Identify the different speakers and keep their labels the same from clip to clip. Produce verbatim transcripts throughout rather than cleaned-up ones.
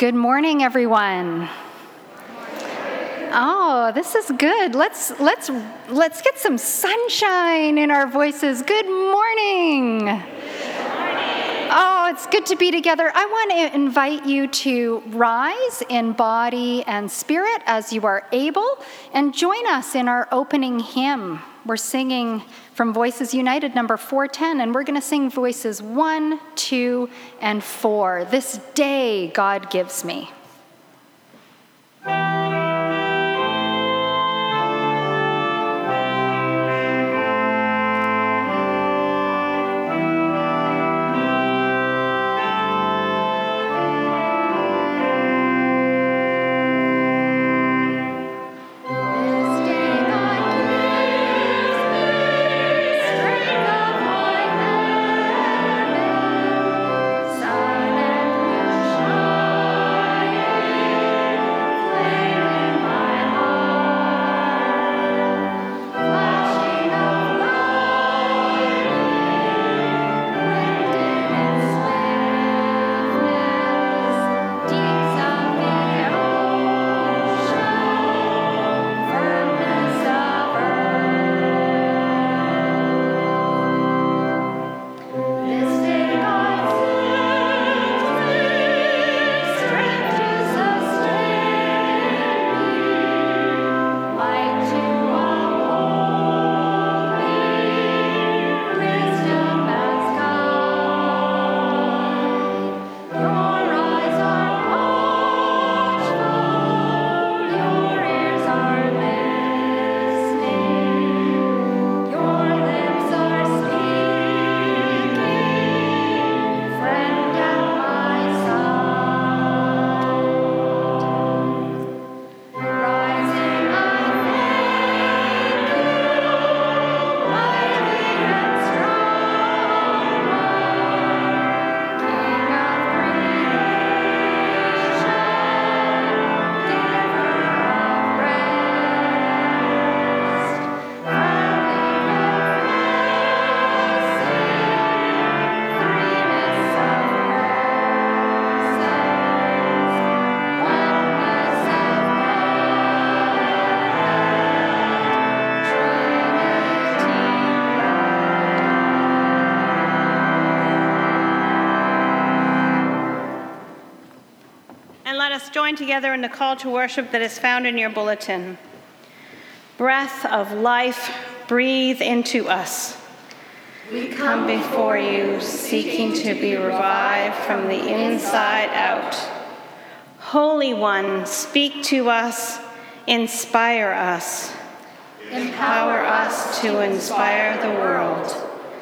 Speaker 1: Good morning, everyone. Oh, this is good. Let's let's let's get some sunshine in our voices. Good morning. Good morning. Oh, it's good to be together. I want to invite you to rise in body and spirit as you are able and join us in our opening hymn. We're singing from Voices United, number four ten, and we're going to sing voices one, two, and four. This day God gives me.
Speaker 2: Join together in the call to worship that is found in your bulletin. Breath of life, breathe into us. We come before you, seeking to be revived from the inside out. Holy One, speak to us, inspire us. Empower us to inspire the world.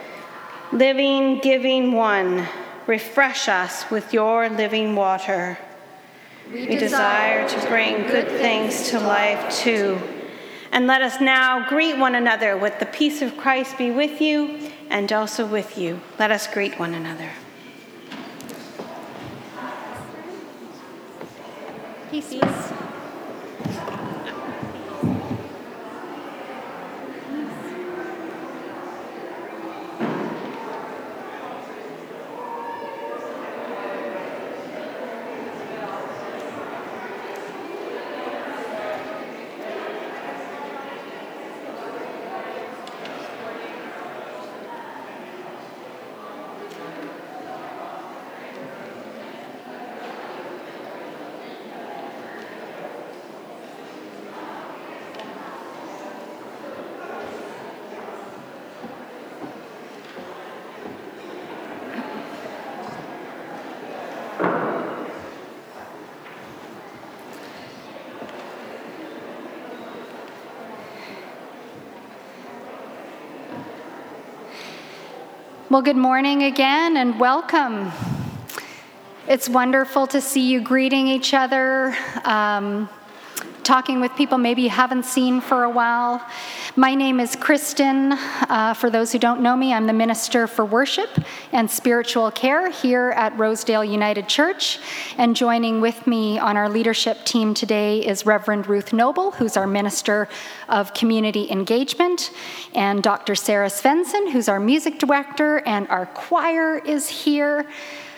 Speaker 2: Living, giving One, refresh us with your living water. We desire to bring good things to life too. And let us now greet one another with the peace of Christ be with you and also with you. Let us greet one another. Peace. Peace.
Speaker 1: Well, good morning again and welcome. It's wonderful to see you greeting each other, um, talking with people maybe you haven't seen for a while. My name is Kristen. Uh, for those who don't know me, I'm the Minister for Worship and Spiritual Care here at Rosedale United Church. And joining with me on our leadership team today is Reverend Ruth Noble, who's our Minister of Community Engagement, and Doctor Sarah Svensson, who's our music director, and our choir is here.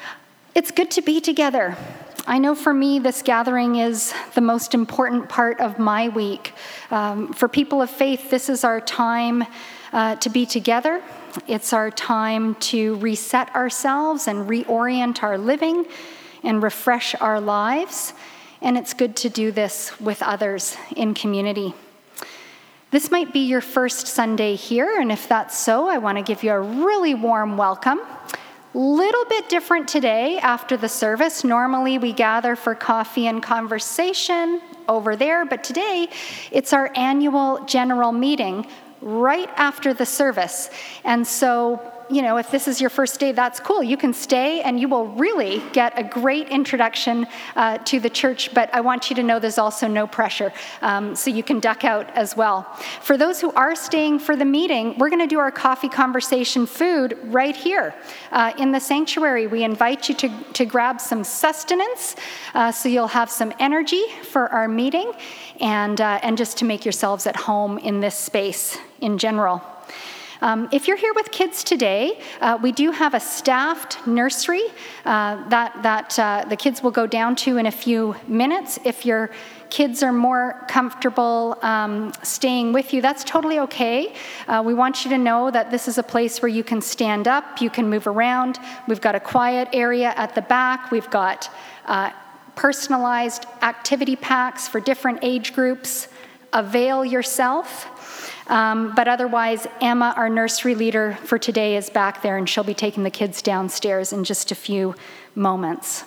Speaker 1: It's good to be together. I know for me, this gathering is the most important part of my week. Um, for people of faith, this is our time uh, to be together. It's our time to reset ourselves and reorient our living and refresh our lives. And it's good to do this with others in community. This might be your first Sunday here, and if that's so, I want to give you a really warm welcome. Little bit different today after the service. Normally we gather for coffee and conversation over there, but today it's our annual general meeting right after the service. And so, you know, if this is your first day, that's cool. You can stay and you will really get a great introduction uh, to the church, but I want you to know there's also no pressure, um, so you can duck out as well. For those who are staying for the meeting, we're going to do our coffee conversation food right here uh, in the sanctuary. We invite you to, to grab some sustenance uh, so you'll have some energy for our meeting and, uh, and just to make yourselves at home in this space in general. Um, if you're here with kids today, uh, we do have a staffed nursery uh, that, that uh, the kids will go down to in a few minutes. If your kids are more comfortable um, staying with you, that's totally okay. Uh, we want you to know that this is a place where you can stand up, you can move around. We've got a quiet area at the back. We've got uh, personalized activity packs for different age groups. Avail yourself. Um, but otherwise, Emma, our nursery leader for today, is back there, and she'll be taking the kids downstairs in just a few moments.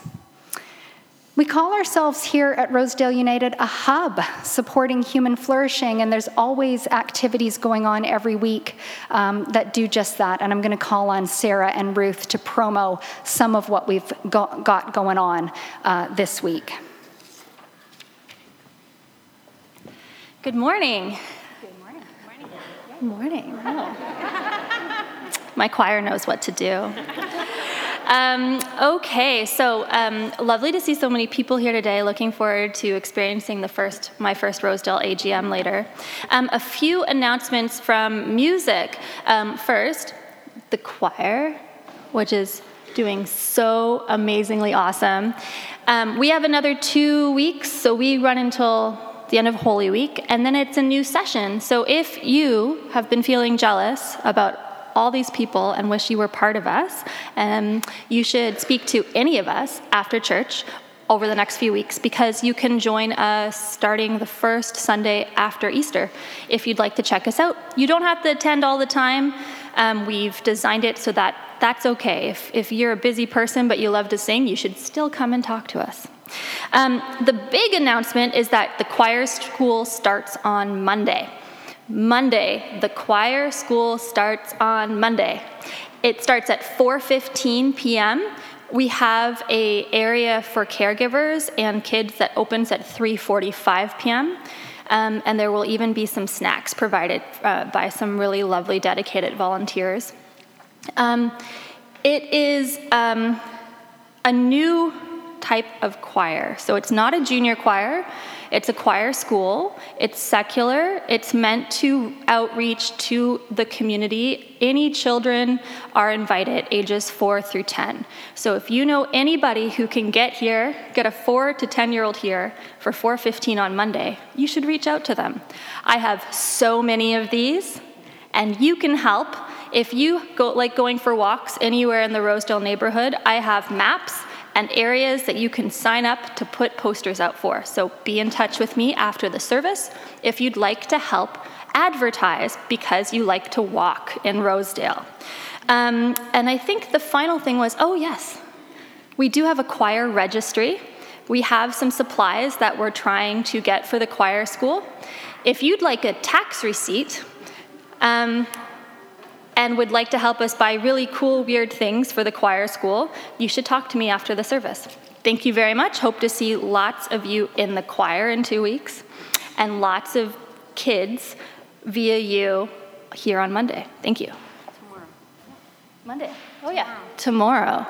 Speaker 1: We call ourselves here at Rosedale United a hub supporting human flourishing, and there's always activities going on every week um, that do just that. And I'm going to call on Sarah and Ruth to promo some of what we've go- got going on uh, this week.
Speaker 3: Good morning. Good morning. Oh. My choir knows what to do. Um, okay, so um, lovely to see so many people here today. Looking forward to experiencing the first, my first Rosedale A G M later. Um, a few announcements from music. Um, first, the choir, which is doing so amazingly awesome. Um, we have another two weeks, so we run until the end of Holy Week, and then it's a new session. So if you have been feeling jealous about all these people and wish you were part of us, um, you should speak to any of us after church over the next few weeks, because you can join us starting the first Sunday after Easter if you'd like to check us out. You don't have to attend all the time. Um, we've designed it so that that's okay. If, if you're a busy person but you love to sing, you should still come and talk to us. Um, the big announcement is that the choir school starts on Monday. Monday, the choir school starts on Monday. It starts at four fifteen p.m. We have a area for caregivers and kids that opens at three forty-five p.m. Um, and there will even be some snacks provided uh, by some really lovely dedicated volunteers. Um, it is um, a new type of choir. So it's not a junior choir, it's a choir school, it's secular, it's meant to outreach to the community. Any children are invited, ages four through ten. So if you know anybody who can get here, get a four to ten year old here for four fifteen on Monday, you should reach out to them. I have so many of these, and you can help. If you go like going for walks anywhere in the Rosedale neighborhood, I have maps and areas that you can sign up to put posters out for. So be in touch with me after the service if you'd like to help advertise because you like to walk in Rosedale. Um, and I think the final thing was, oh yes, we do have a choir registry. We have some supplies that we're trying to get for the choir school. If you'd like a tax receipt, um, and would like to help us buy really cool, weird things for the choir school, you should talk to me after the service. Thank you very much. Hope to see lots of you in the choir in two weeks, and lots of kids via you here on Monday. Thank you.
Speaker 2: Tomorrow.
Speaker 3: Monday. Oh, yeah. Tomorrow.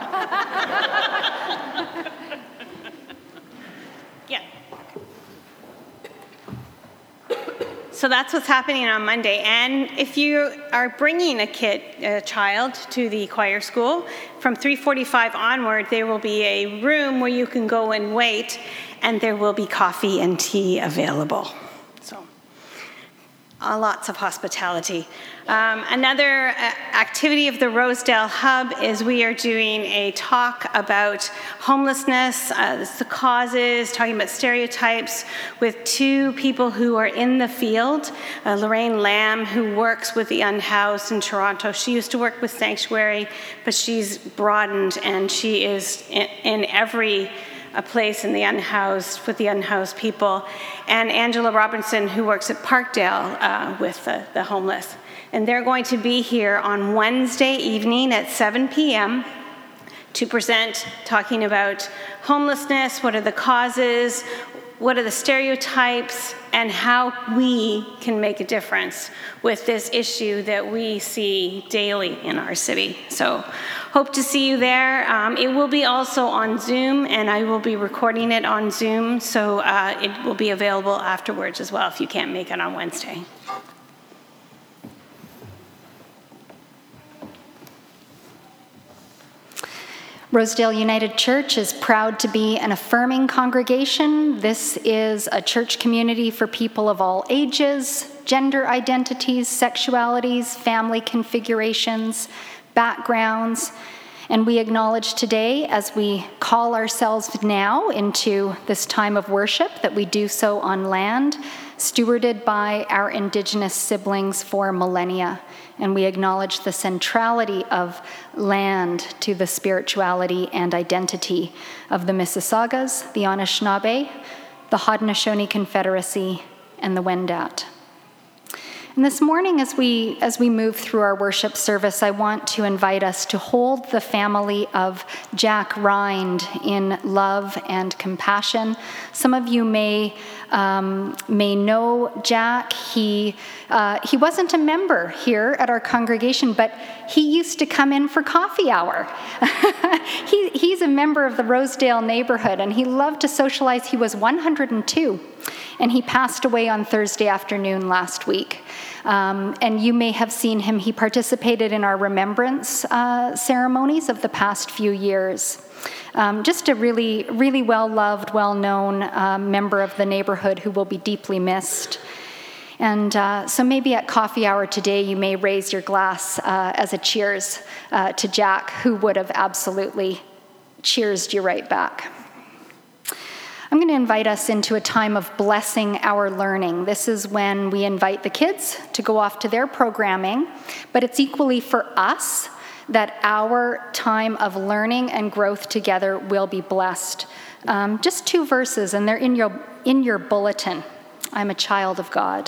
Speaker 2: Yeah. so that's what's happening on Monday. And if you are bringing a kid, a child, to the choir school, from three forty-five onward, there will be a room where you can go and wait, and there will be coffee and tea available. So, uh, lots of hospitality. Um, another uh, activity of the Rosedale Hub is we are doing a talk about homelessness, uh, the causes, talking about stereotypes with two people who are in the field. Uh, Lorraine Lamb, who works with the Unhoused in Toronto. She used to work with Sanctuary, but she's broadened, and she is in, in every a place in the unhoused, with the unhoused people. And Angela Robinson, who works at Parkdale uh, with the, the homeless. And they're going to be here on Wednesday evening at seven p.m. to present, talking about homelessness, what are the causes, what are the stereotypes, and how we can make a difference with this issue that we see daily in our city. So hope to see you there. Um, it will be also on Zoom, and I will be recording it on Zoom, so uh, it will be available afterwards as well if you can't make it on Wednesday.
Speaker 1: Rosedale United Church is proud to be an affirming congregation. This is a church community for people of all ages, gender identities, sexualities, family configurations, backgrounds. And we acknowledge today, as we call ourselves now into this time of worship, that we do so on land stewarded by our Indigenous siblings for millennia. And we acknowledge the centrality of land to the spirituality and identity of the Mississaugas, the Anishinaabe, the Haudenosaunee Confederacy, and the Wendat. And this morning, as we, as we move through our worship service, I want to invite us to hold the family of Jack Rind in love and compassion. Some of you may, um, may know Jack. He, uh, he wasn't a member here at our congregation, but he used to come in for coffee hour. he, he's a member of the Rosedale neighborhood, and he loved to socialize. He was one hundred two. And he passed away on Thursday afternoon last week. Um, and you may have seen him. He participated in our remembrance uh, ceremonies of the past few years. Um, just a really, really well-loved, well-known uh, member of the neighborhood who will be deeply missed. And uh, so maybe at coffee hour today, you may raise your glass uh, as a cheers uh, to Jack, who would have absolutely cheersed you right back. I'm going to invite us into a time of blessing our learning. This is when we invite the kids to go off to their programming, but it's equally for us that our time of learning and growth together will be blessed. Um, just two verses, and they're in your, in your bulletin. I'm a child of God.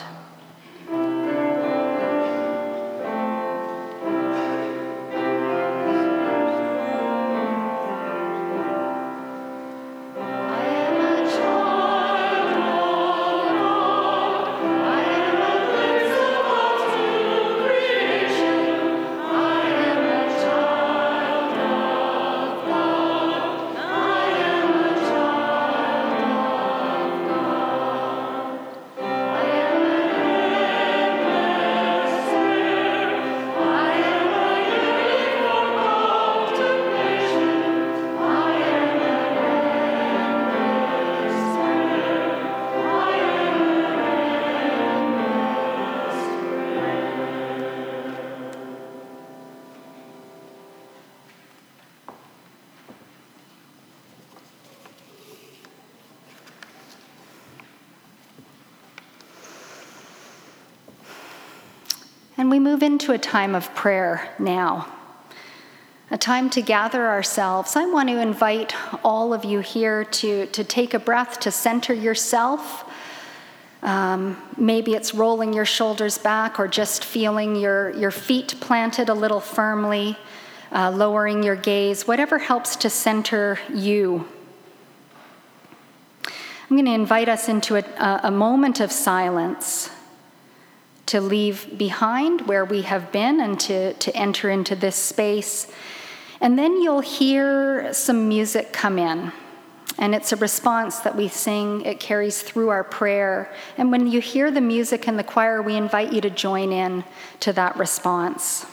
Speaker 1: And we move into a time of prayer now, a time to gather ourselves. I want to invite all of you here to, to take a breath, to center yourself. Um, maybe it's rolling your shoulders back or just feeling your, your feet planted a little firmly, uh, lowering your gaze, whatever helps to center you. I'm going to invite us into a, a moment of silence, to leave behind where we have been and to, to enter into this space. And then you'll hear some music come in. And it's a response that we sing. It carries through our prayer. And when you hear the music in the choir, we invite you to join in to that response.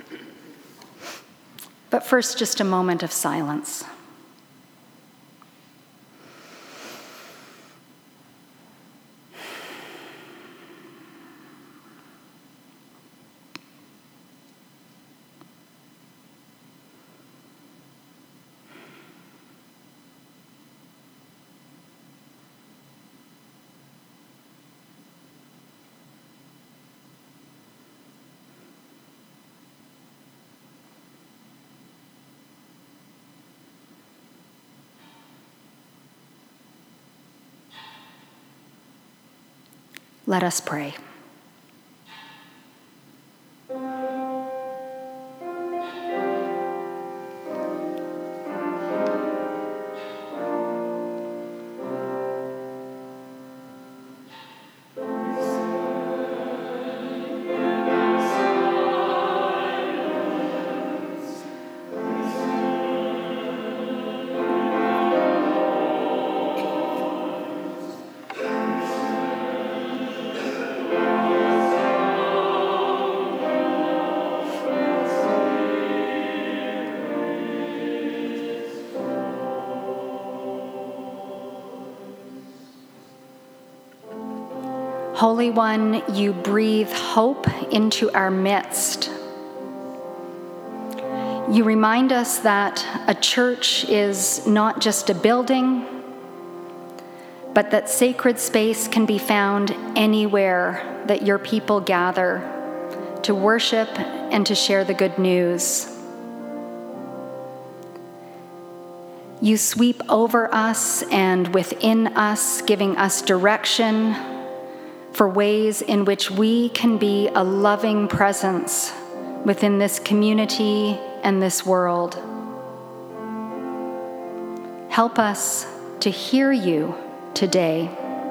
Speaker 1: But first, just a moment of silence. Let us pray. Holy One, you breathe hope into our midst. You remind us that a church is not just a building, but that sacred space can be found anywhere that your people gather to worship and to share the good news. You sweep over us and within us, giving us direction for ways in which we can be a loving presence within this community and this world. Help us to hear you today.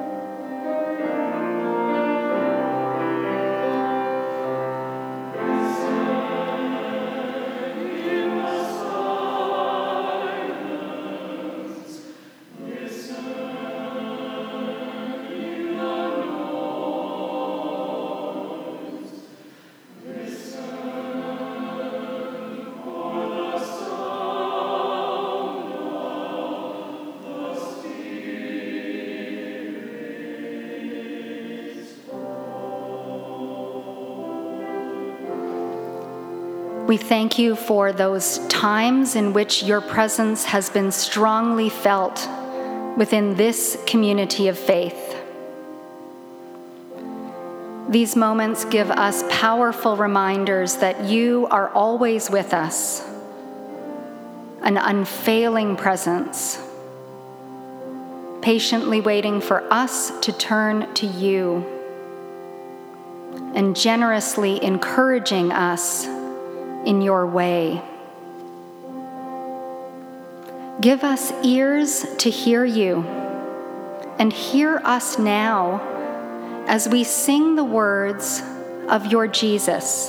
Speaker 1: We thank you for those times in which your presence has been strongly felt within this community of faith. These moments give us powerful reminders that you are always with us, an unfailing presence, patiently waiting for us to turn to you and generously encouraging us in your way. Give us ears to hear you, and hear us now as we sing the words of your Jesus.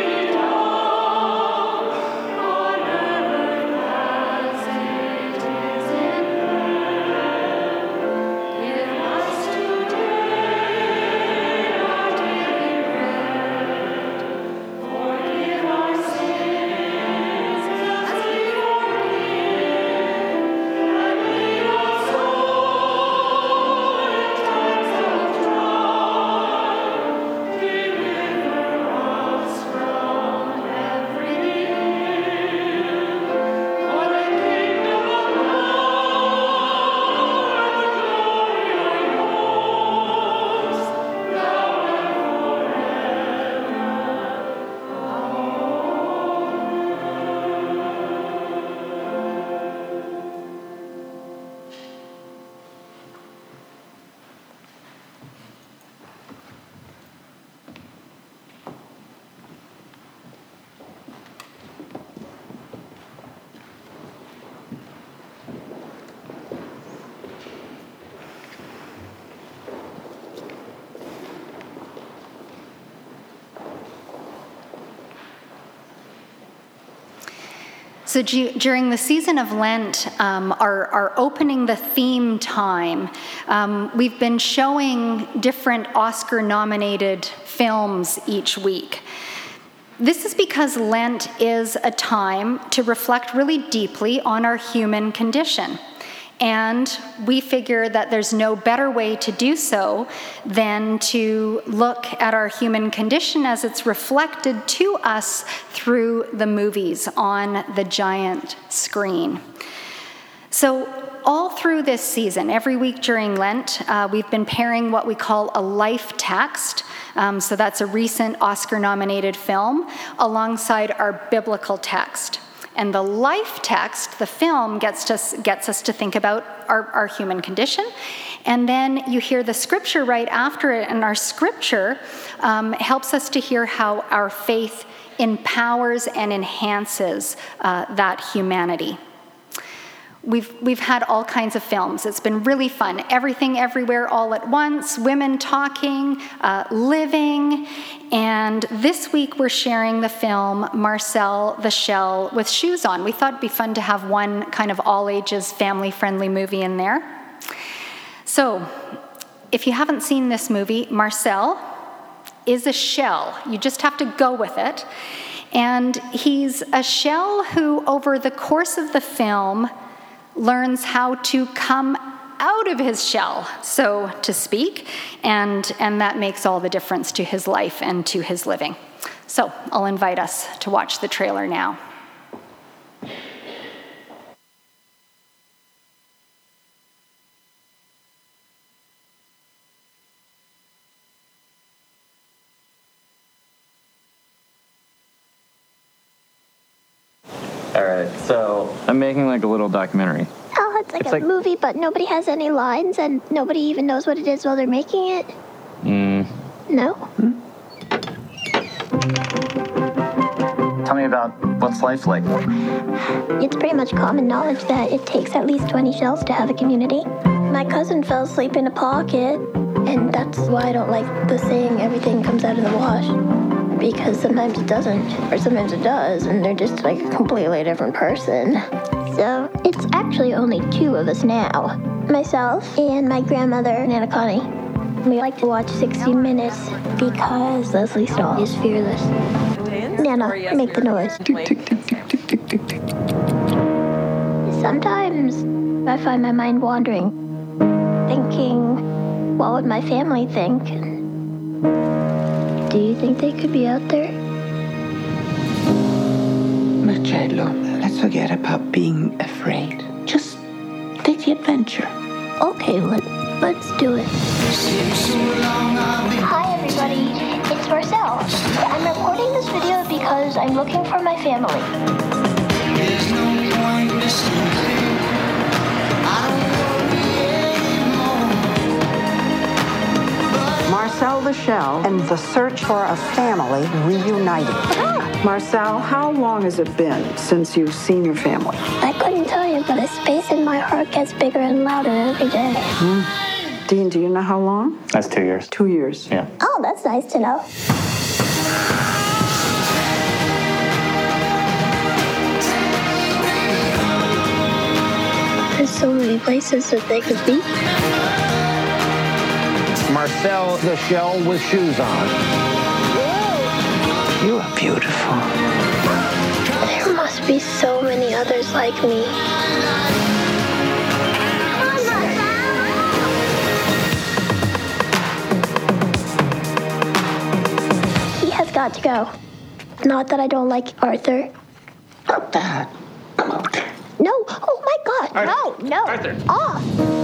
Speaker 4: Thank you.
Speaker 1: So du- during the season of Lent, um, our, our opening the theme time, um, we've been showing different Oscar-nominated films each week. This is because Lent is a time to reflect really deeply on our human condition. And we figure that there's no better way to do so than to look at our human condition as it's reflected to us through the movies on the giant screen. So all through this season, every week during Lent, uh, we've been pairing what we call a life text. Um, so that's a recent Oscar-nominated film alongside our biblical text. And the life text, the film, gets us, gets us to think about our, our human condition. And then you hear the scripture right after it, and our scripture um, helps us to hear how our faith empowers and enhances uh, that humanity. We've, we've had all kinds of films. It's been really fun. Everything, Everywhere, All at Once, Women Talking, uh, Living. And this week we're sharing the film Marcel the Shell with Shoes On. We thought it'd be fun to have one kind of all-ages, family-friendly movie in there. So, if you haven't seen this movie, Marcel is a shell. You just have to go with it. And he's a shell who, over the course of the film, learns how to come out of his shell, so to speak, and, and that makes all the difference to his life and to his living. So I'll invite us to watch the trailer now.
Speaker 4: All right, so I'm making like a little documentary.
Speaker 5: Oh, it's like
Speaker 4: It's
Speaker 5: a
Speaker 4: like-
Speaker 5: movie, but nobody has any lines, and nobody even knows what it is while they're making it.
Speaker 4: Mm.
Speaker 5: No?
Speaker 6: Tell me about what's life like.
Speaker 5: It's pretty much common knowledge that it takes at least twenty shells to have a community. My cousin fell asleep in a pocket, and that's why I don't like the saying everything comes out of the wash. Because sometimes it doesn't, or sometimes it does, and they're just like a completely different person. So it's actually only two of us now. Myself and my grandmother, Nana Connie. We like to watch sixty minutes because Leslie Stahl is fearless. Nana, make the noise. Sometimes I find my mind wandering, thinking, what would my family think? Do you think they could be out there?
Speaker 7: Marcello, let's forget about being afraid. Just take the adventure.
Speaker 5: Okay, let, let's do it. Hi, everybody. It's Marcel. I'm recording this video because I'm looking for my family.
Speaker 8: There's no point listening. I don't worry anymore.
Speaker 9: Marcel the Shell and the search for a family reunited.
Speaker 5: Ah!
Speaker 9: Marcel, how long has it been since you've seen your family?
Speaker 5: I couldn't tell you, but the space in my heart gets bigger and louder every day.
Speaker 9: Mm. Dean, do you know how long?
Speaker 4: That's two years.
Speaker 9: Two years.
Speaker 4: Yeah.
Speaker 5: Oh, that's nice to know. There's so many places that they could be.
Speaker 10: Marcel the Shell with Shoes On.
Speaker 7: You are beautiful.
Speaker 5: There must be so many others like me. He has got to go. Not that I don't like Arthur.
Speaker 7: Not that.
Speaker 5: No! Oh my God!
Speaker 4: Arthur.
Speaker 5: No! No!
Speaker 4: Arthur.
Speaker 5: Off!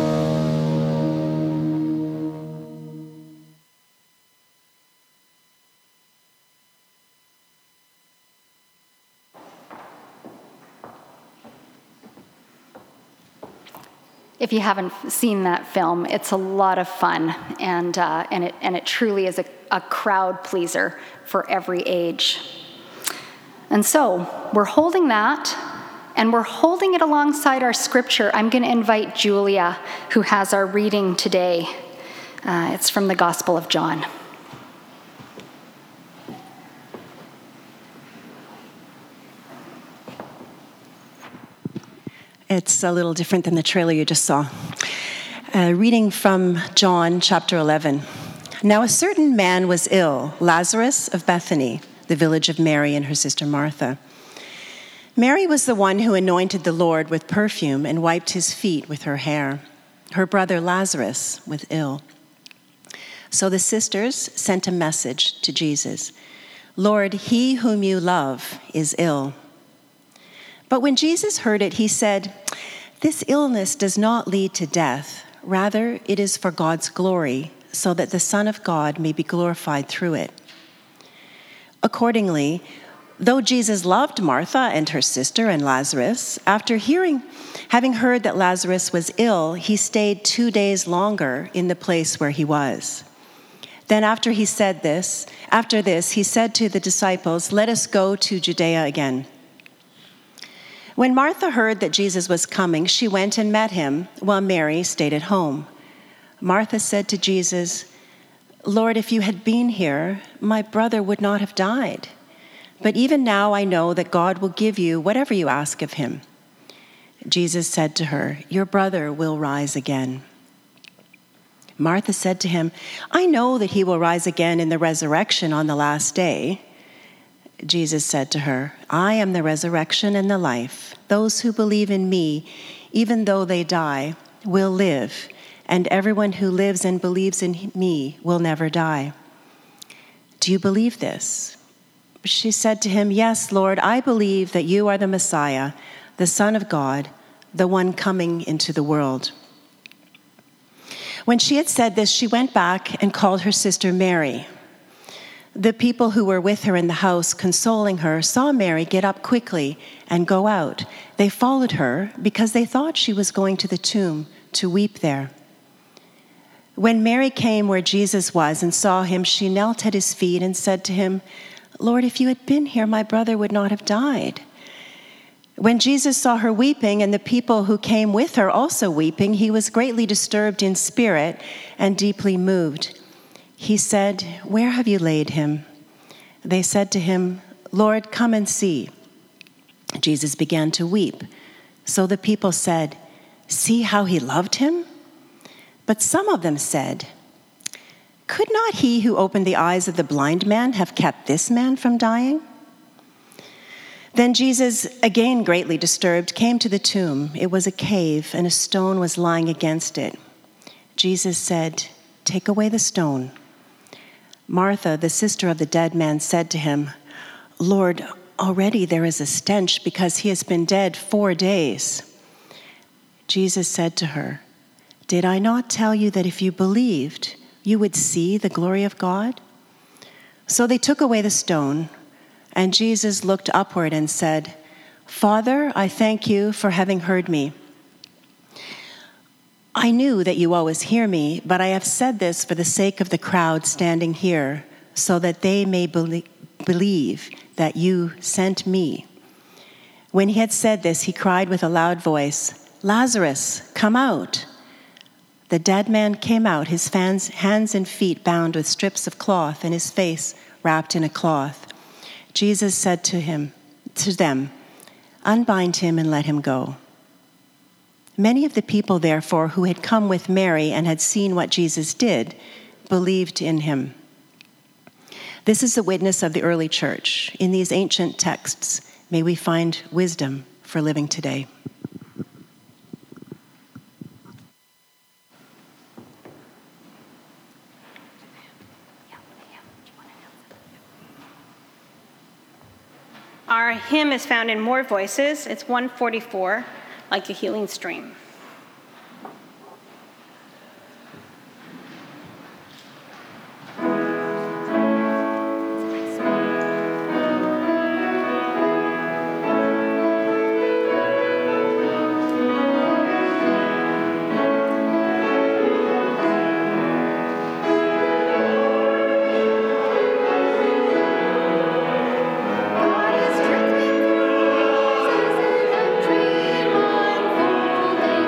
Speaker 1: If you haven't seen that film, it's a lot of fun, and uh, and it and it truly is a, a crowd pleaser for every age. And so we're holding that, and we're holding it alongside our scripture. I'm going to invite Julia, who has our reading today. Uh, it's from the Gospel of John.
Speaker 6: It's a little different than the trailer you just saw. Uh, reading from John chapter eleven. Now a certain man was ill, Lazarus of Bethany, the village of Mary and her sister Martha. Mary was the one who anointed the Lord with perfume and wiped his feet with her hair. Her brother Lazarus was ill. So the sisters sent a message to Jesus, Lord, he whom you love is ill. But when Jesus heard it, he said, this illness does not lead to death. Rather, it is for God's glory, so that the Son of God may be glorified through it. Accordingly, though Jesus loved Martha and her sister and Lazarus, after hearing, having heard that Lazarus was ill, he stayed two days longer in the place where he was. Then after he said this, after this, he said to the disciples, let us go to Judea again. When Martha heard that Jesus was coming, she went and met him, while Mary stayed at home. Martha said to Jesus, Lord, if you had been here, my brother would not have died. But even now I know that God will give you whatever you ask of him. Jesus said to her, your brother will rise again. Martha said to him, I know that he will rise again in the resurrection on the last day. Jesus said to her, I am the resurrection and the life. Those who believe in me, even though they die, will live, and everyone who lives and believes in me will never die. Do you believe this? She said to him, yes, Lord, I believe that you are the Messiah, the Son of God, the one coming into the world. When she had said this, she went back and called her sister Mary. The people who were with her in the house, consoling her, saw Mary get up quickly and go out. They followed her because they thought she was going to the tomb to weep there. When Mary came where Jesus was and saw him, she knelt at his feet and said to him, Lord, if you had been here, my brother would not have died. When Jesus saw her weeping and the people who came with her also weeping, he was greatly disturbed in spirit and deeply moved. He said, where have you laid him? They said to him, Lord, come and see. Jesus began to weep. So the people said, see how he loved him? But some of them said, could not he who opened the eyes of the blind man have kept this man from dying? Then Jesus, again greatly disturbed, came to the tomb. It was a cave, and a stone was lying against it. Jesus said, take away the stone. Martha, the sister of the dead man, said to him, Lord, already there is a stench because he has been dead four days. Jesus said to her, did I not tell you that if you believed, you would see the glory of God? So they took away the stone, and Jesus looked upward and said, Father, I thank you for having heard me. I knew that you always hear me, but I have said this for the sake of the crowd standing here, so that they may belie- believe that you sent me. When he had said this, he cried with a loud voice, Lazarus, come out. The dead man came out, his fans, hands and feet bound with strips of cloth, and his face wrapped in a cloth. Jesus said to him, to them, unbind him and let him go. Many of the people, therefore, who had come with Mary and had seen what Jesus did, believed in him. This is the witness of the early church. In these ancient texts, may we find wisdom for living today.
Speaker 2: Our hymn is found in More Voices. It's one forty-four, Like a Healing Stream.
Speaker 8: God is trickling through the tree, unfolding.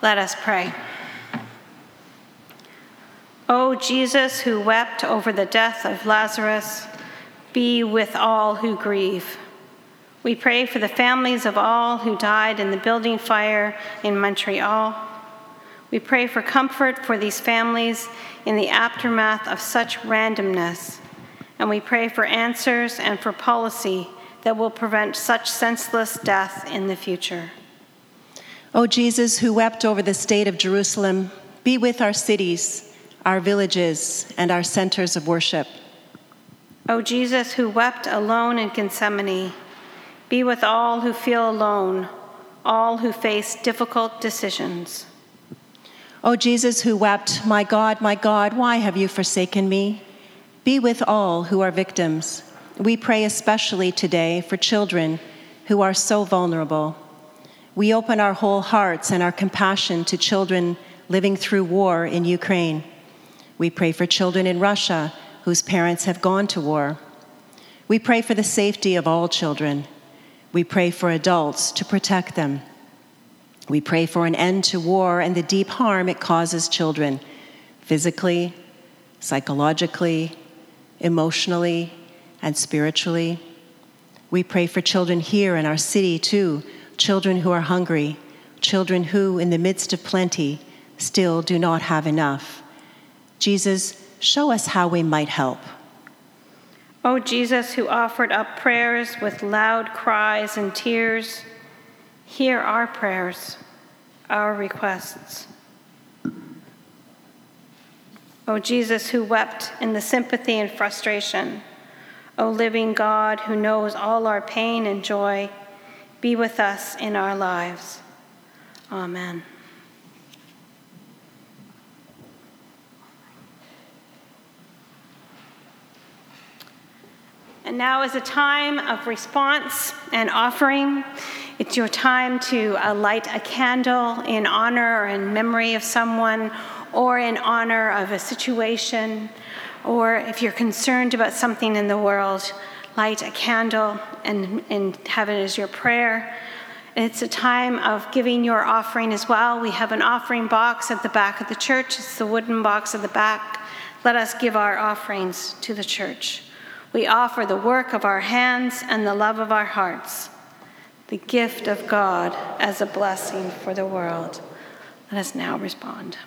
Speaker 2: Let us pray. O Jesus, who wept over the death of Lazarus, be with all who grieve. We pray for the families of all who died in the building fire in Montreal. We pray for comfort for these families in the aftermath of such randomness. And we pray for answers and for policy that will prevent such senseless death in the future.
Speaker 6: O Jesus, who wept over the state of Jerusalem, be with our cities, our villages, and our centers of worship.
Speaker 2: O Jesus, who wept alone in Gethsemane, be with all who feel alone, all who face difficult decisions.
Speaker 6: O Jesus, who wept, my God, my God, why have you forsaken me? Be with all who are victims. We pray especially today for children who are so vulnerable. We open our whole hearts and our compassion to children living through war in Ukraine. We pray for children in Russia whose parents have gone to war. We pray for the safety of all children. We pray for adults to protect them. We pray for an end to war and the deep harm it causes children, physically, psychologically, emotionally, and spiritually. We pray for children here in our city, too, children who are hungry, children who, in the midst of plenty, still do not have enough. Jesus, show us how we might help.
Speaker 2: O Jesus, who offered up prayers with loud cries and tears, hear our prayers, our requests. O Jesus, who wept in the sympathy and frustration, O living God, who knows all our pain and joy, be with us in our lives. Amen. And now is a time of response and offering. It's your time to uh, light a candle in honor or in memory of someone, or in honor of a situation, or if you're concerned about something in the world, light a candle and, and have it as your prayer. And it's a time of giving your offering as well. We have an offering box at the back of the church. It's the wooden box at the back. Let us give our offerings to the church. We offer the work of our hands and the love of our hearts, the gift of God as a blessing for the world. Let us now respond.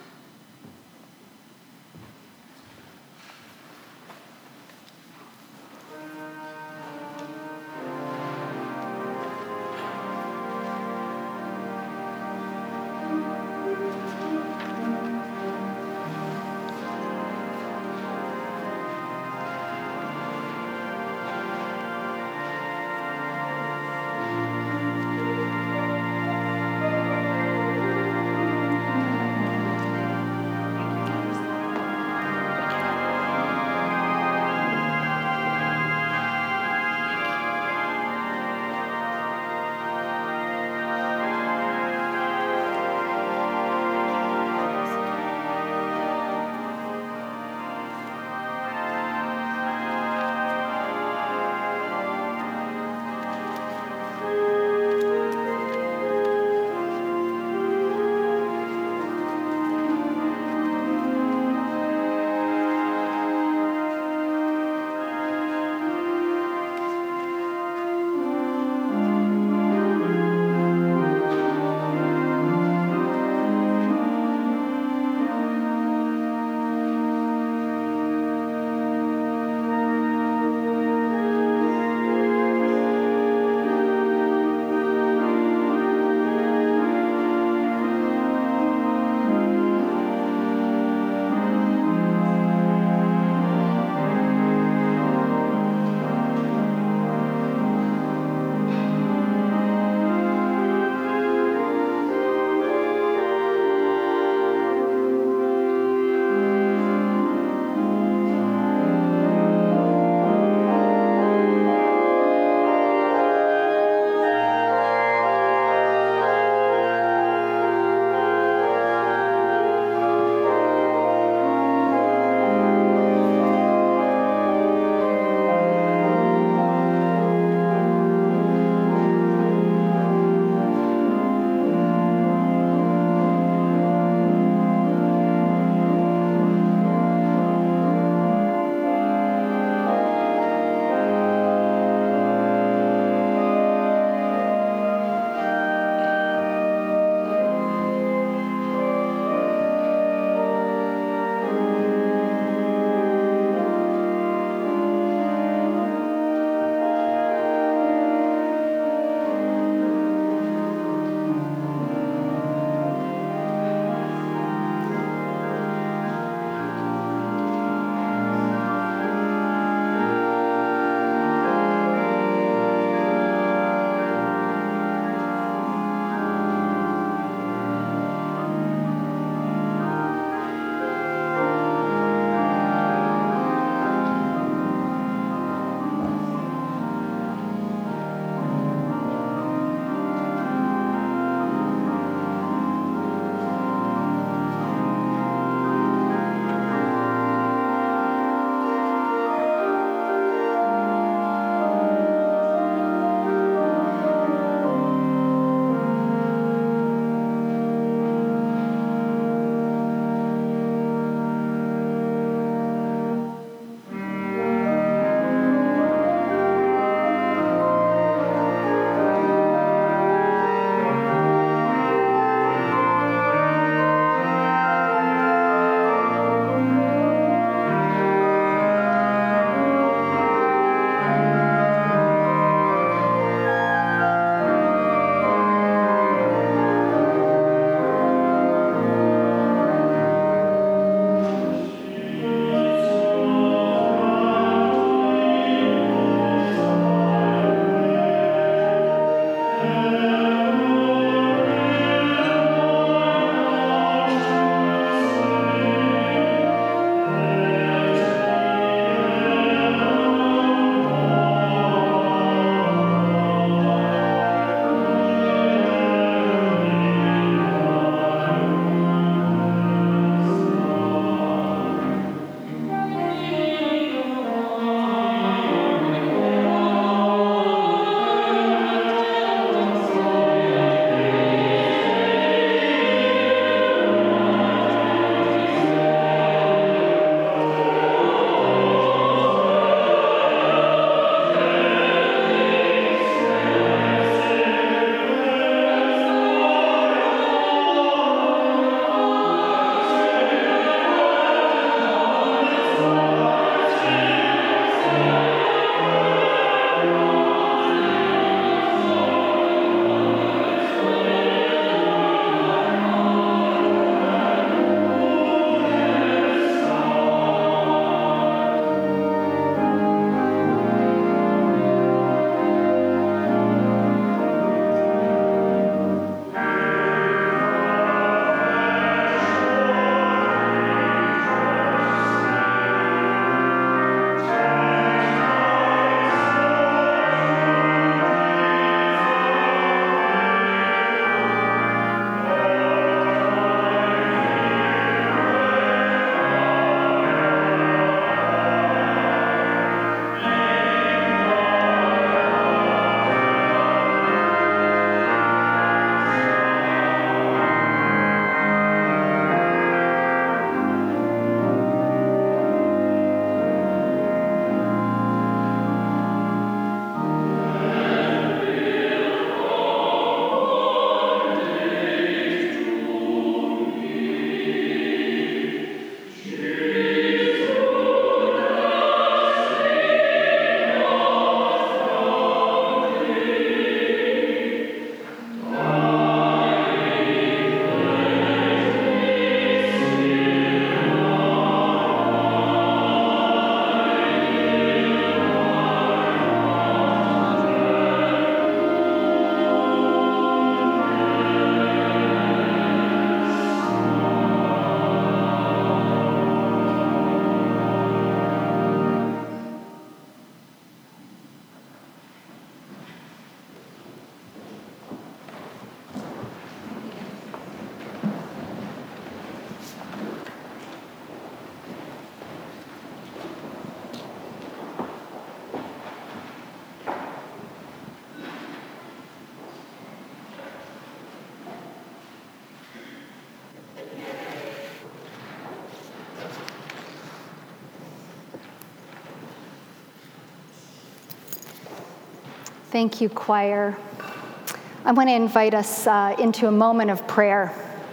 Speaker 1: Thank you, choir. I want to invite us uh, into a moment of prayer.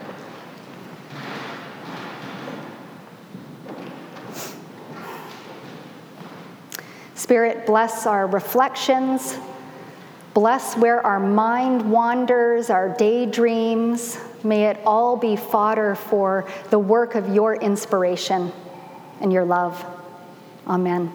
Speaker 1: Spirit, bless our reflections. Bless where our mind wanders, our daydreams. May it all be fodder for the work of your inspiration and your love. Amen.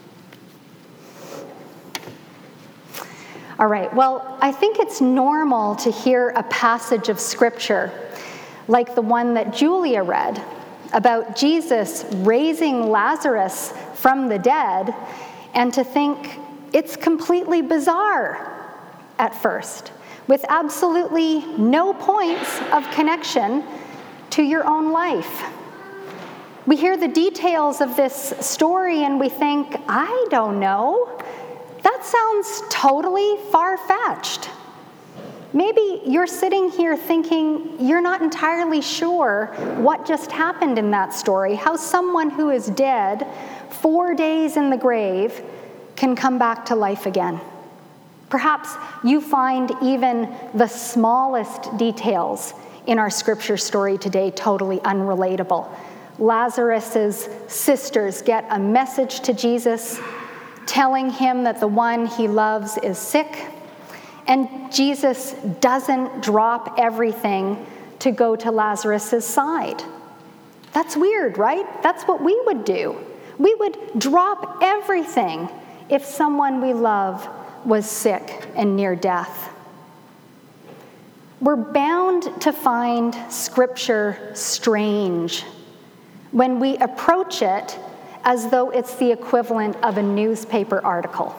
Speaker 1: All right, well, I think it's normal to hear a passage of scripture like the one that Julia read about Jesus raising Lazarus from the dead, and to think it's completely bizarre at first, with absolutely no points of connection to your own life. We hear the details of this story and we think, I don't know, that sounds totally far-fetched. Maybe you're sitting here thinking you're not entirely sure what just happened in that story, how someone who is dead four days in the grave can come back to life again. Perhaps you find even the smallest details in our scripture story today totally unrelatable. Lazarus's sisters get a message to Jesus telling him that the one he loves is sick, and Jesus doesn't drop everything to go to Lazarus's side. That's weird, right? That's what we would do. We would drop everything if someone we love was sick and near death. We're bound to find Scripture strange when we approach it as though it's the equivalent of a newspaper article,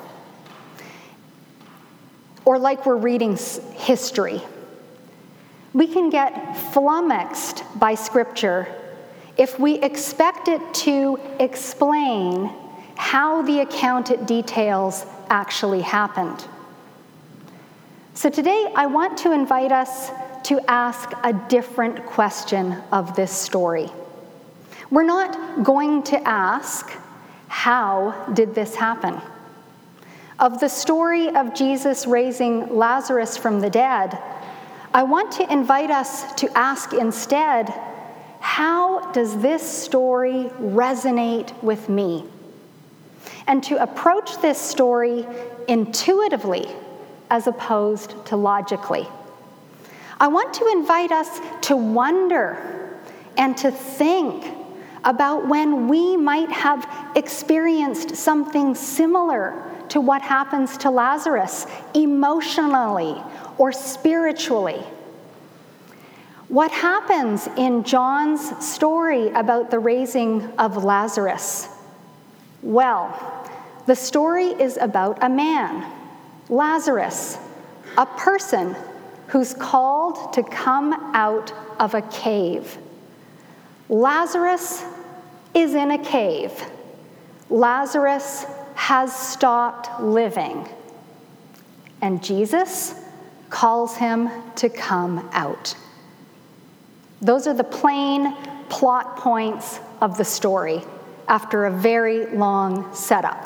Speaker 1: or like we're reading history. We can get flummoxed by Scripture if we expect it to explain how the account it details actually happened. So today I want to invite us to ask a different question of this story. We're not going to ask, how did this happen? Of the story of Jesus raising Lazarus from the dead, I want to invite us to ask instead, how does this story resonate with me? And to approach this story intuitively as opposed to logically. I want to invite us to wonder and to think about when we might have experienced something similar to what happens to Lazarus emotionally or spiritually. What happens in John's story about the raising of Lazarus? Well, the story is about a man, Lazarus, a person who's called to come out of a cave. Lazarus is in a cave. Lazarus has stopped living. And Jesus calls him to come out. Those are the plain plot points of the story after a very long setup.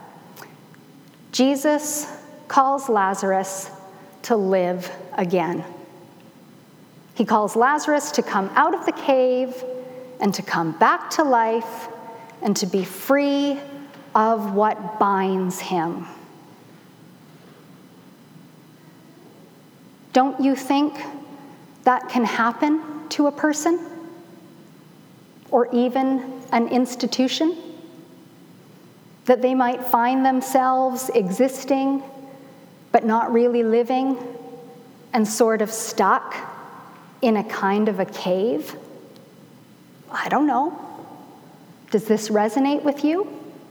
Speaker 1: Jesus calls Lazarus to live again. He calls Lazarus to come out of the cave and to come back to life and to be free of what binds him. Don't you think that can happen to a person or even an institution? That they might find themselves existing but not really living and sort of stuck in a kind of a cave? I don't know. Does this resonate with you?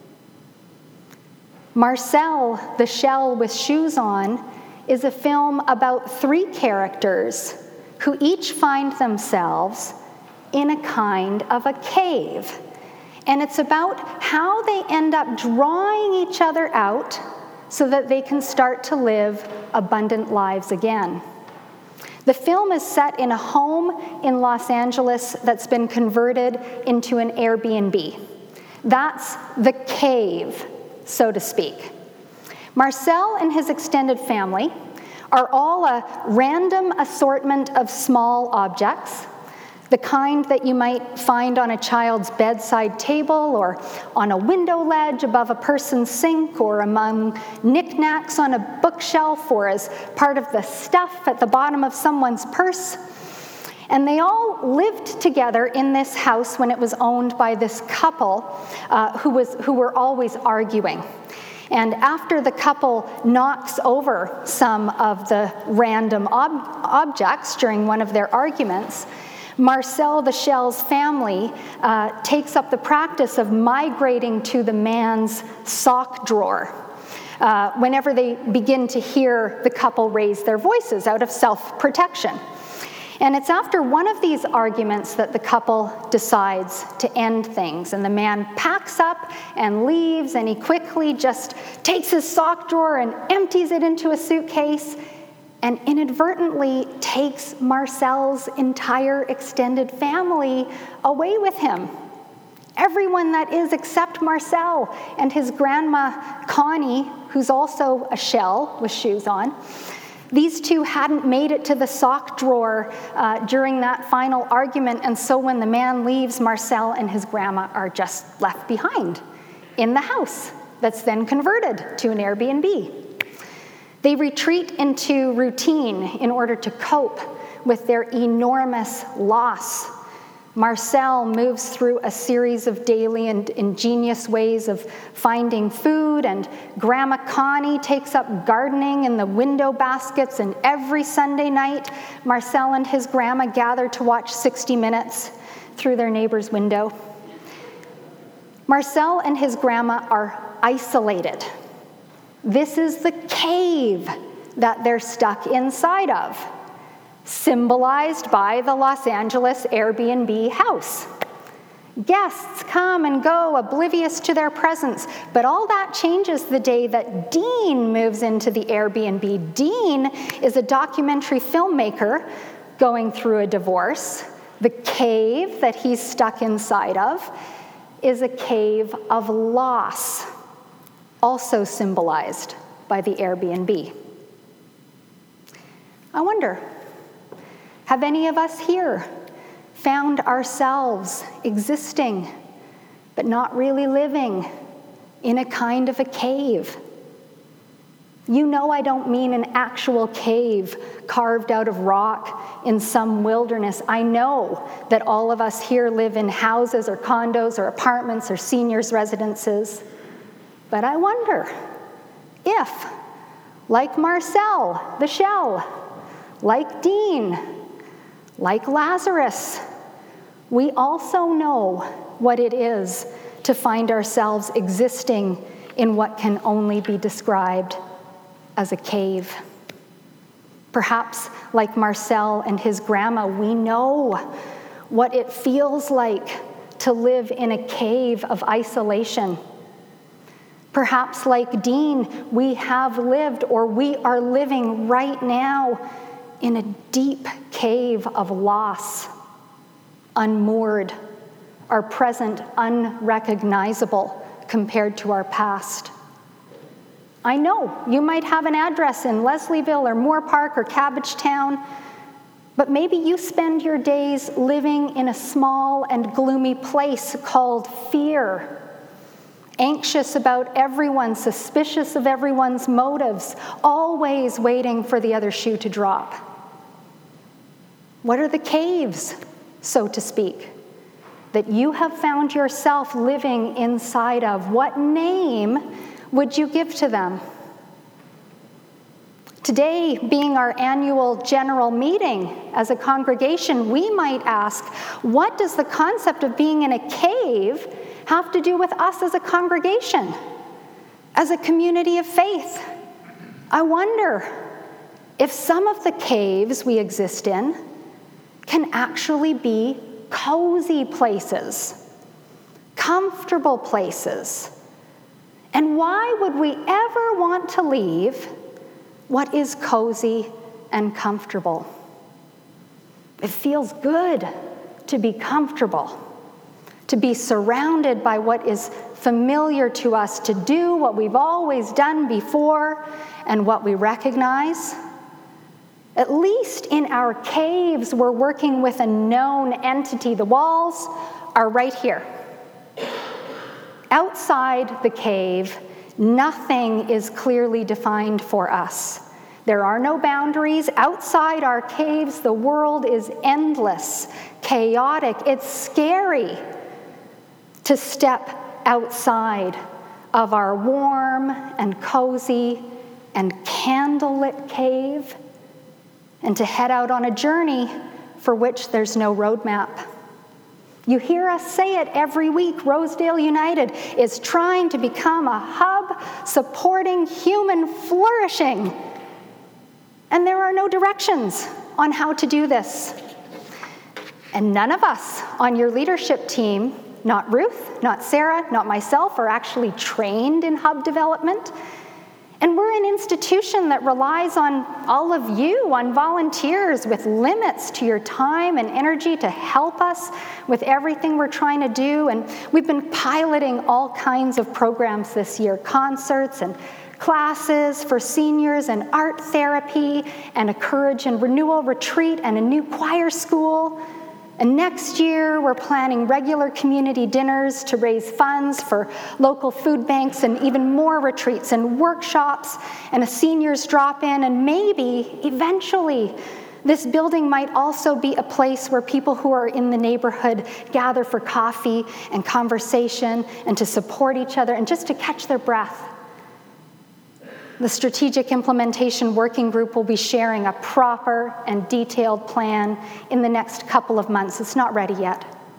Speaker 1: Marcel, the Shell with Shoes On, is a film about three characters who each find themselves in a kind of a cave. And it's about how they end up drawing each other out so that they can start to live abundant lives again. The film is set in a home in Los Angeles that's been converted into an Airbnb. That's the cave, so to speak. Marcel and his extended family are all a random assortment of small objects, the kind that you might find on a child's bedside table or on a window ledge above a person's sink or among knickknacks on a bookshelf or as part of the stuff at the bottom of someone's purse. And they all lived together in this house when it was owned by this couple uh, who was who were always arguing. And after the couple knocks over some of the random ob- objects during one of their arguments, Marcel the Shell's family uh, takes up the practice of migrating to the man's sock drawer uh, whenever they begin to hear the couple raise their voices out of self-protection. And it's after one of these arguments that the couple decides to end things. And the man packs up and leaves, and he quickly just takes his sock drawer and empties it into a suitcase and inadvertently takes Marcel's entire extended family away with him. Everyone that is except Marcel and his grandma Connie, who's also a shell with shoes on. These two hadn't made it to the sock drawer uh, during that final argument, and so when the man leaves, Marcel and his grandma are just left behind in the house that's then converted to an Airbnb. They retreat into routine in order to cope with their enormous loss. Marcel moves through a series of daily and ingenious ways of finding food, and Grandma Connie takes up gardening in the window baskets, and every Sunday night, Marcel and his grandma gather to watch sixty minutes through their neighbor's window. Marcel and his grandma are isolated. This is the cave that they're stuck inside of, symbolized by the Los Angeles Airbnb house. Guests come and go, oblivious to their presence, but all that changes the day that Dean moves into the Airbnb. Dean is a documentary filmmaker going through a divorce. The cave that he's stuck inside of is a cave of loss, also symbolized by the Airbnb. I wonder, have any of us here found ourselves existing, but not really living, in a kind of a cave? You know I don't mean an actual cave carved out of rock in some wilderness. I know that all of us here live in houses or condos or apartments or seniors' residences. But I wonder if, like Marcel, the shell, like Dean, like Lazarus, we also know what it is to find ourselves existing in what can only be described as a cave. Perhaps, like Marcel and his grandma, we know what it feels like to live in a cave of isolation. Perhaps, like Dean, we have lived, or we are living right now, in a deep cave of loss, unmoored, our present unrecognizable compared to our past. I know you might have an address in Leslieville or Moore Park or Cabbagetown, but maybe you spend your days living in a small and gloomy place called fear, anxious about everyone, suspicious of everyone's motives, always waiting for the other shoe to drop. What are the caves, so to speak, that you have found yourself living inside of? What name would you give to them? Today, being our annual general meeting as a congregation, we might ask, what does the concept of being in a cave have to do with us as a congregation, as a community of faith? I wonder if some of the caves we exist in can actually be cozy places, comfortable places. And why would we ever want to leave what is cozy and comfortable? It feels good to be comfortable, to be surrounded by what is familiar to us, to do what we've always done before and what we recognize. At least in our caves, we're working with a known entity. The walls are right here. Outside the cave, nothing is clearly defined for us. There are no boundaries. Outside our caves, the world is endless, chaotic. It's scary to step outside of our warm and cozy and candlelit cave and to head out on a journey for which there's no roadmap. You hear us say it every week. Rosedale United is trying to become a hub supporting human flourishing. And there are no directions on how to do this. And none of us on your leadership team, not Ruth, not Sarah, not myself, are actually trained in hub development. And we're an institution that relies on all of you, on volunteers with limits to your time and energy to help us with everything we're trying to do. And we've been piloting all kinds of programs this year, concerts and classes for seniors and art therapy and a courage and renewal retreat and a new choir school. And next year, we're planning regular community dinners to raise funds for local food banks and even more retreats and workshops and a seniors drop-in. And maybe, eventually, this building might also be a place where people who are in the neighborhood gather for coffee and conversation and to support each other and just to catch their breath. The Strategic Implementation Working Group will be sharing a proper and detailed plan in the next couple of months. It's not ready yet.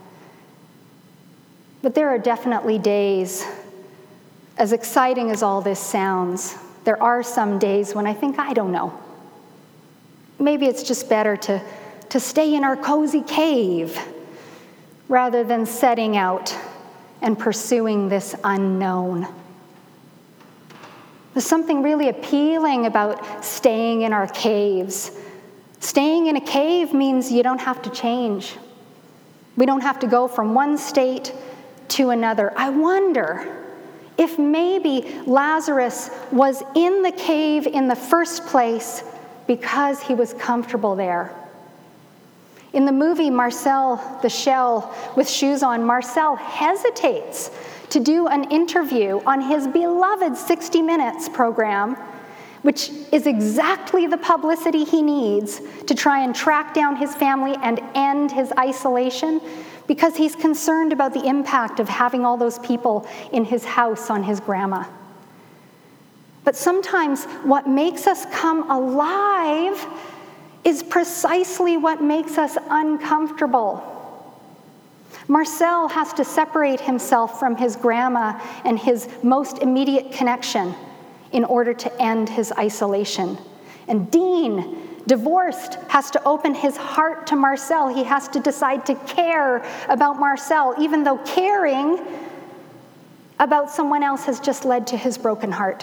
Speaker 1: But there are definitely days, as exciting as all this sounds, there are some days when I think, I don't know. Maybe it's just better to, to stay in our cozy cave rather than setting out and pursuing this unknown. There's something really appealing about staying in our caves. Staying in a cave means you don't have to change. We don't have to go from one state to another. I wonder if maybe Lazarus was in the cave in the first place because he was comfortable there. In the movie Marcel the Shell with Shoes On, Marcel hesitates to do an interview on his beloved sixty minutes program, which is exactly the publicity he needs to try and track down his family and end his isolation, because he's concerned about the impact of having all those people in his house on his grandma. But sometimes what makes us come alive is precisely what makes us uncomfortable. Marcel has to separate himself from his grandma and his most immediate connection in order to end his isolation. And Dean, divorced, has to open his heart to Marcel. He has to decide to care about Marcel, even though caring about someone else has just led to his broken heart.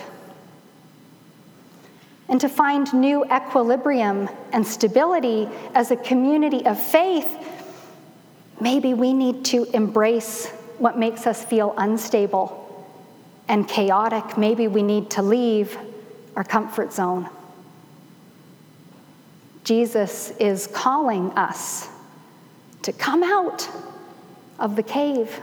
Speaker 1: And to find new equilibrium and stability as a community of faith, maybe we need to embrace what makes us feel unstable and chaotic. Maybe we need to leave our comfort zone. Jesus is calling us to come out of the cave.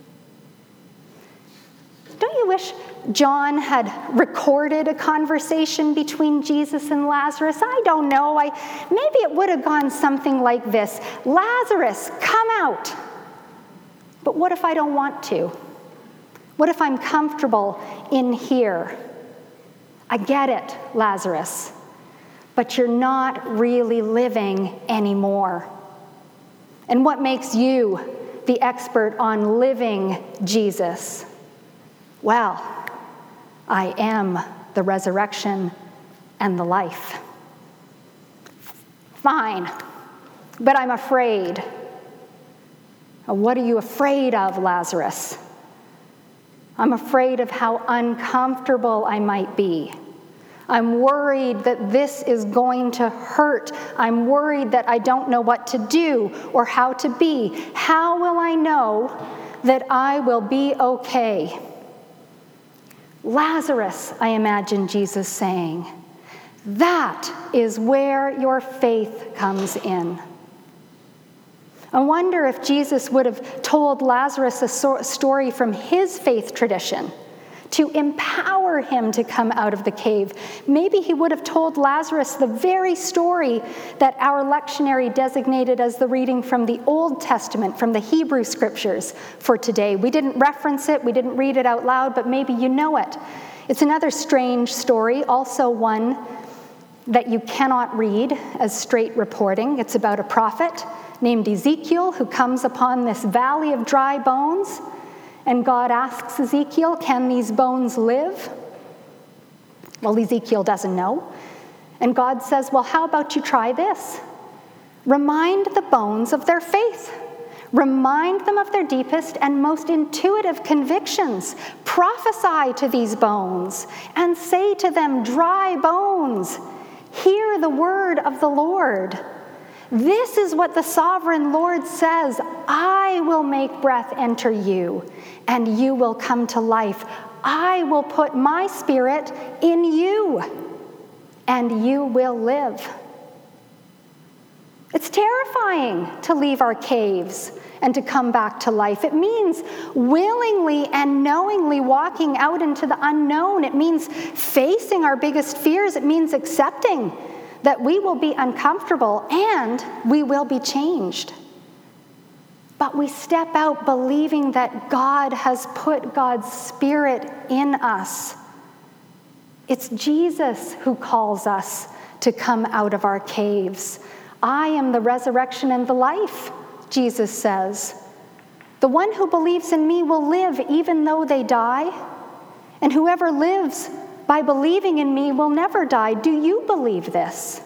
Speaker 1: Don't you wish John had recorded a conversation between Jesus and Lazarus? I don't know. I, maybe it would have gone something like this. Lazarus, come out. But what if I don't want to? What if I'm comfortable in here? I get it, Lazarus, but you're not really living anymore. And what makes you the expert on living Jesus? Well, I am the resurrection and the life. Fine, but I'm afraid. What are you afraid of, Lazarus? I'm afraid of how uncomfortable I might be. I'm worried that this is going to hurt. I'm worried that I don't know what to do or how to be. How will I know that I will be okay. Lazarus, I imagine Jesus saying, that is where your faith comes in. I wonder if Jesus would have told Lazarus a so- story from his faith tradition to empower him to come out of the cave. Maybe he would have told Lazarus the very story that our lectionary designated as the reading from the Old Testament, from the Hebrew Scriptures for today. We didn't reference it, we didn't read it out loud, but maybe you know it. It's another strange story, also one that you cannot read as straight reporting. It's about a prophet named Ezekiel who comes upon this valley of dry bones. And God asks Ezekiel, can these bones live? Well, Ezekiel doesn't know. And God says, well, how about you try this? Remind the bones of their faith. Remind them of their deepest and most intuitive convictions. Prophesy to these bones and say to them, dry bones, hear the word of the Lord. This is what the sovereign Lord says, I will make breath enter you, and you will come to life. I will put my spirit in you, and you will live. It's terrifying to leave our caves and to come back to life. It means willingly and knowingly walking out into the unknown. It means facing our biggest fears. It means accepting that we will be uncomfortable and we will be changed. But we step out believing that God has put God's Spirit in us. It's Jesus who calls us to come out of our caves. I am the resurrection and the life, Jesus says. The one who believes in me will live even though they die. And whoever lives by believing in me will never die. Do you believe this?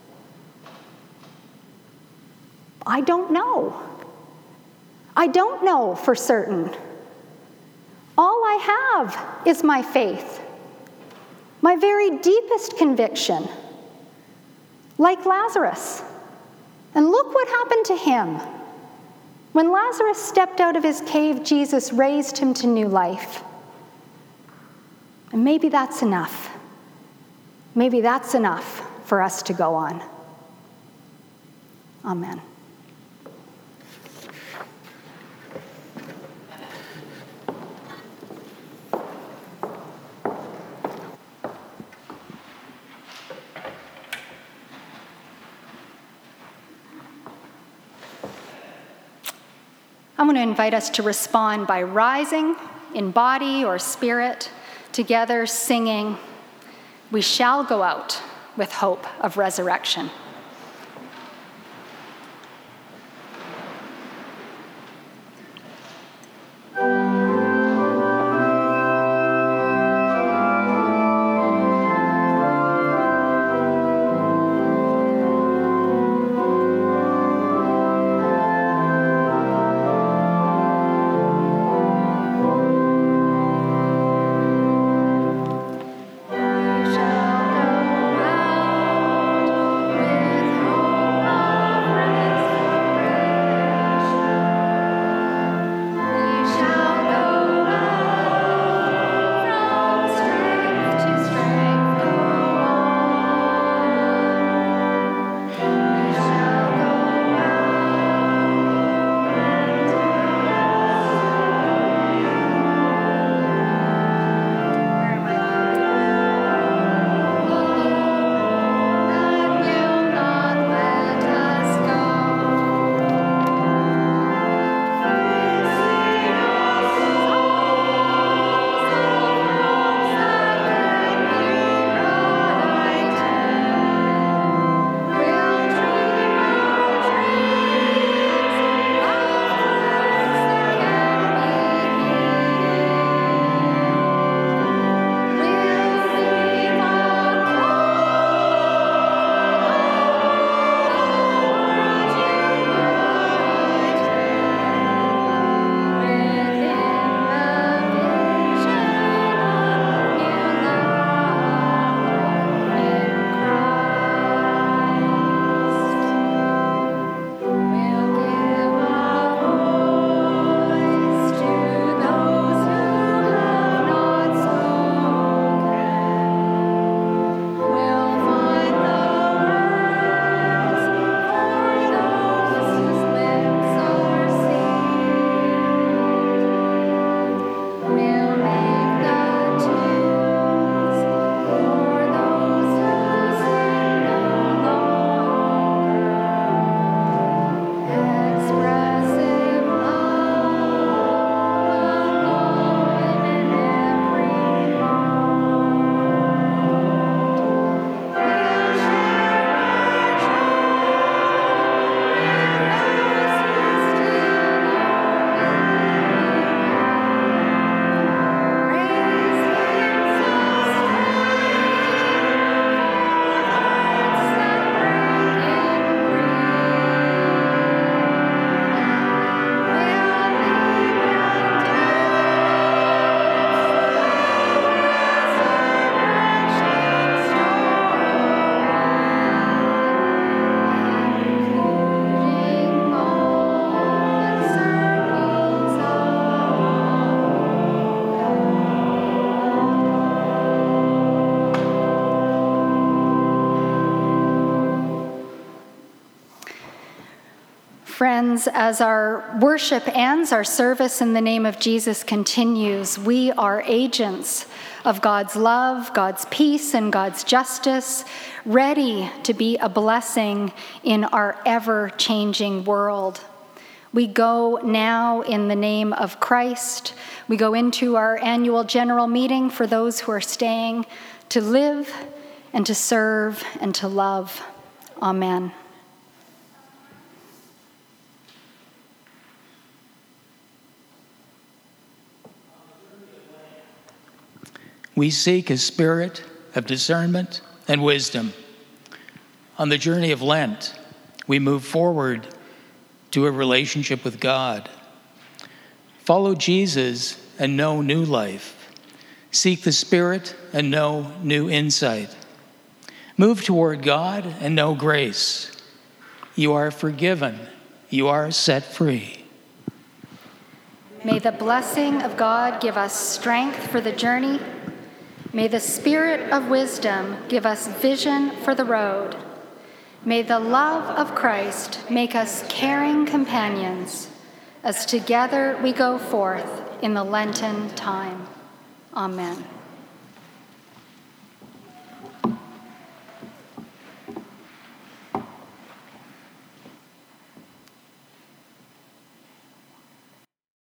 Speaker 1: I don't know. I don't know for certain. All I have is my faith, my very deepest conviction, like Lazarus. And look what happened to him. When Lazarus stepped out of his cave, Jesus raised him to new life. And maybe that's enough. Maybe that's enough for us to go on. Amen. I want to invite us to respond by rising in body or spirit, together singing, "We shall go out with hope of resurrection."
Speaker 8: We shall go out with
Speaker 1: friends, as our worship ends, our service in the name of Jesus continues. We are agents of God's love, God's peace, and God's justice, ready to be a blessing in our ever-changing world. We go now in the name of Christ. We go into our annual general meeting for those who are staying to live and to serve and to love. Amen.
Speaker 11: We seek a spirit of discernment and wisdom. On the journey of Lent, we move forward to a relationship with God. Follow Jesus and know new life. Seek the Spirit and know new insight. Move toward God and know grace. You are forgiven. You are set free.
Speaker 1: May the blessing of God give us strength for the journey. May the Spirit of wisdom give us vision for the road. May the love of Christ make us caring companions as together we go forth in the Lenten time. Amen.